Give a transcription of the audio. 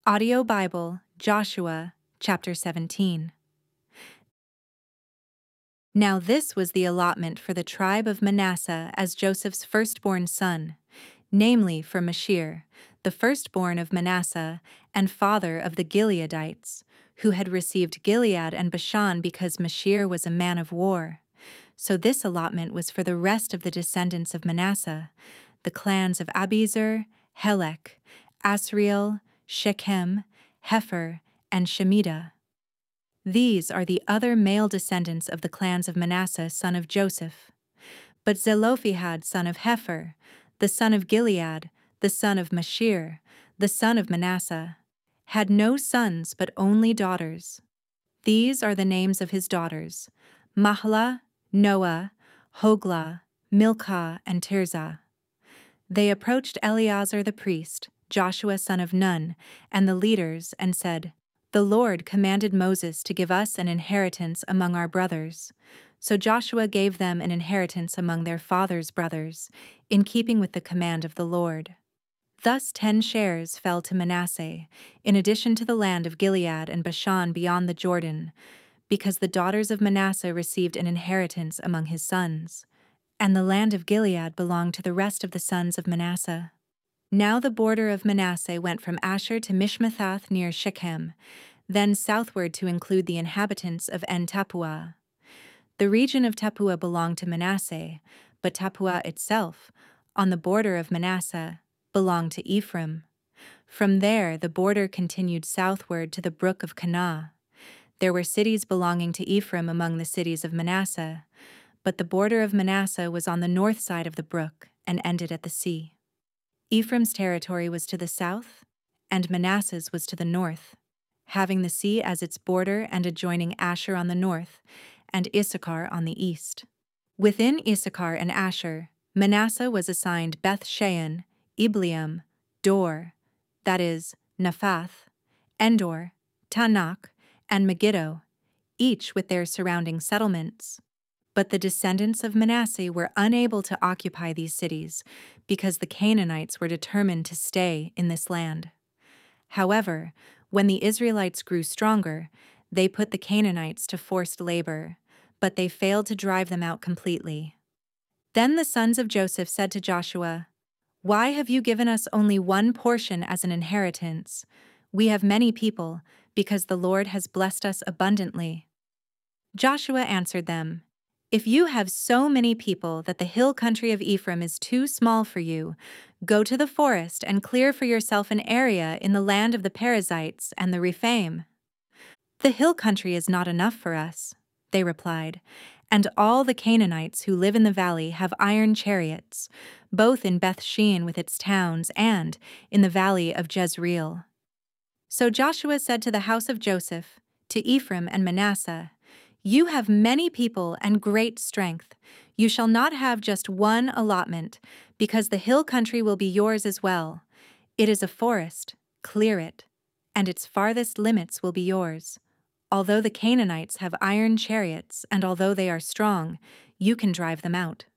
Audio Bible, Joshua, chapter 17. Now this was the allotment for the tribe of Manasseh as Joseph's firstborn son, namely for Machir, the firstborn of Manasseh and father of the Gileadites, who had received Gilead and Bashan because Machir was a man of war. So this allotment was for the rest of the descendants of Manasseh, the clans of Abiezer, Helek, Asriel, Shechem, Hepher, and Shemida. These are the other male descendants of the clans of Manasseh son of Joseph. But Zelophehad son of Hepher, the son of Gilead, the son of Machir, the son of Manasseh, had no sons but only daughters. These are the names of his daughters: Mahlah, Noah, Hoglah, Milcah, and Tirzah. They approached Eleazar the priest, Joshua son of Nun, and the leaders, and said, "The Lord commanded Moses to give us an inheritance among our brothers." So Joshua gave them an inheritance among their father's brothers, in keeping with the command of the Lord. Thus 10 shares fell to Manasseh, in addition to the land of Gilead and Bashan beyond the Jordan, because the daughters of Manasseh received an inheritance among his sons, and the land of Gilead belonged to the rest of the sons of Manasseh. Now the border of Manasseh went from Asher to Mishmethath near Shechem, then southward to include the inhabitants of En-Tappuah. The region of Tappuah belonged to Manasseh, but Tappuah itself, on the border of Manasseh, belonged to Ephraim. From there the border continued southward to the brook of Kanah. There were cities belonging to Ephraim among the cities of Manasseh, but the border of Manasseh was on the north side of the brook and ended at the sea. Ephraim's territory was to the south, and Manasseh's was to the north, having the sea as its border and adjoining Asher on the north, and Issachar on the east. Within Issachar and Asher, Manasseh was assigned Beth-shean, Ibleam, Dor, that is, Naphath, Endor, Tanakh, and Megiddo, each with their surrounding settlements. But the descendants of Manasseh were unable to occupy these cities because the Canaanites were determined to stay in this land. However, when the Israelites grew stronger, they put the Canaanites to forced labor, but they failed to drive them out completely. Then the sons of Joseph said to Joshua, "Why have you given us only one portion as an inheritance? We have many people, because the Lord has blessed us abundantly." Joshua answered them, "If you have so many people that the hill country of Ephraim is too small for you, go to the forest and clear for yourself an area in the land of the Perizzites and the Rephaim." "The hill country is not enough for us," they replied, "and all the Canaanites who live in the valley have iron chariots, both in Beth-shean with its towns and in the valley of Jezreel." So Joshua said to the house of Joseph, to Ephraim and Manasseh, "You have many people and great strength. You shall not have just one allotment, because the hill country will be yours as well. It is a forest, clear it, and its farthest limits will be yours. Although the Canaanites have iron chariots, and although they are strong, you can drive them out."